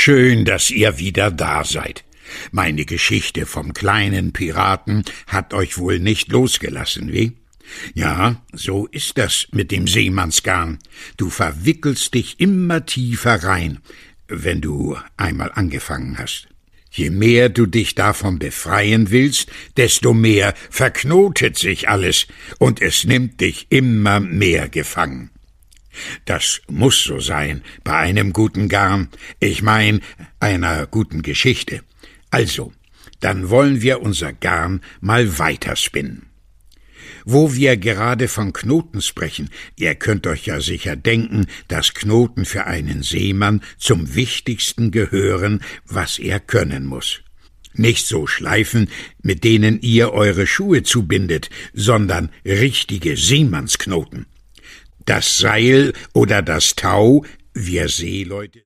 Schön, dass ihr wieder da seid. Meine Geschichte vom kleinen Piraten hat euch wohl nicht losgelassen, wie? Ja, so ist das mit dem Seemannsgarn. Du verwickelst dich immer tiefer rein, wenn du einmal angefangen hast. Je mehr du dich davon befreien willst, desto mehr verknotet sich alles, und es nimmt dich immer mehr gefangen. Das muss so sein bei einem guten Garn, ich mein, einer guten Geschichte. Also, dann wollen wir unser Garn mal weiterspinnen. Wo wir gerade von Knoten sprechen, ihr könnt euch ja sicher denken, dass Knoten für einen Seemann zum Wichtigsten gehören, was er können muss. Nicht so Schleifen, mit denen ihr eure Schuhe zubindet, sondern richtige Seemannsknoten. Das Seil oder das Tau, wir Seeleute